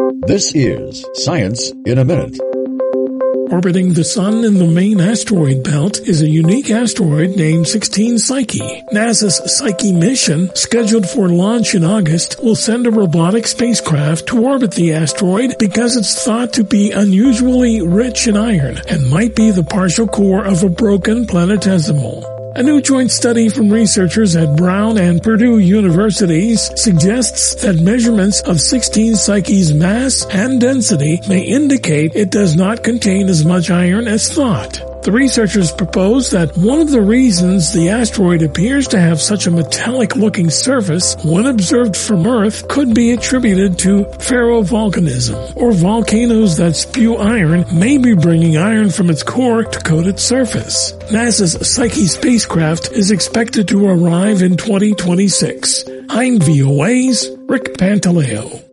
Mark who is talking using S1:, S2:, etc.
S1: This is Science in a Minute.
S2: Orbiting the Sun in the main asteroid belt is a unique asteroid named 16 Psyche. NASA's Psyche mission, scheduled for launch in August, will send a robotic spacecraft to orbit the asteroid because it's thought to be unusually rich in iron and might be the partial core of a broken planetesimal. A new joint study from researchers at Brown and Purdue universities suggests that measurements of 16 Psyche's mass and density may indicate it does not contain as much iron as thought. The researchers propose that one of the reasons the asteroid appears to have such a metallic-looking surface when observed from Earth could be attributed to ferrovolcanism, or volcanoes that spew iron may be bringing iron from its core to coat its surface. NASA's Psyche spacecraft is expected to arrive in 2026. I'm VOA's Rick Pantaleo.